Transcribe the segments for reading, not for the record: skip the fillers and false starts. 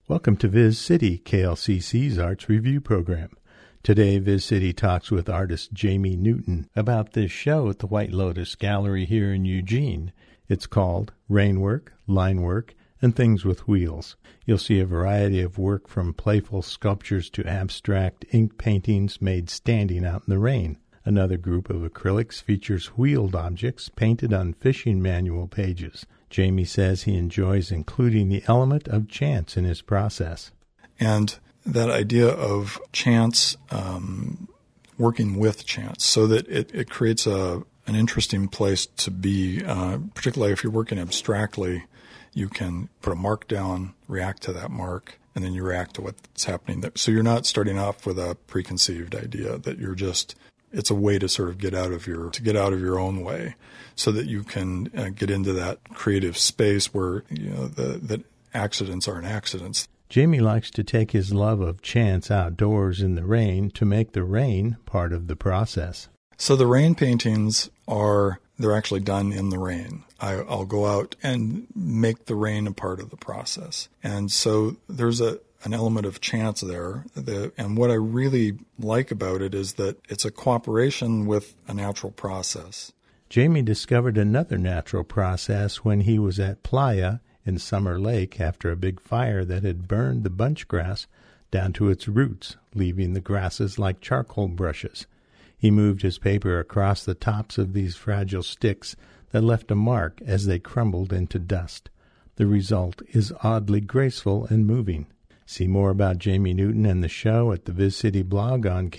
Welcome to Viz City, KLCC's Arts Review program. Today, Viz City talks with artist Jamie Newton about this show at the White Lotus Gallery here in Eugene. It's called Rainwork, Linework, and Things with Wheels. You'll see a variety of work from playful sculptures to abstract ink paintings made standing out in the rain. Another group of acrylics features wheeled objects painted on fishing manual pages. Jamie says he enjoys including the element of chance in his process. And that idea of chance, working with chance, so that it creates an interesting place to be, particularly if you're working abstractly, you can put a mark down, react to that mark, and then you react to what's happening there. So you're not starting off with a preconceived idea that you're just... It's a way to sort of get out of your own way, so that you can get into that creative space where that accidents aren't accidents. Jamie likes to take his love of chance outdoors in the rain to make the rain part of the process. So the rain paintings they're actually done in the rain. I'll go out and make the rain a part of the process, and so there's an element of chance there. And what I really like about it is that it's a cooperation with a natural process. Jamie discovered another natural process when he was at Playa in Summer Lake after a big fire that had burned the bunch grass down to its roots, leaving the grasses like charcoal brushes. He moved his paper across the tops of these fragile sticks that left a mark as they crumbled into dust. The result is oddly graceful and moving. See more about Jamie Newton and the show at the Viz City blog on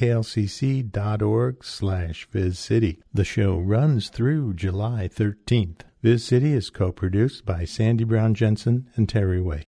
klcc.org/VizCity. The show runs through July 13th. Viz City is co-produced by Sandy Brown Jensen and Terry Way.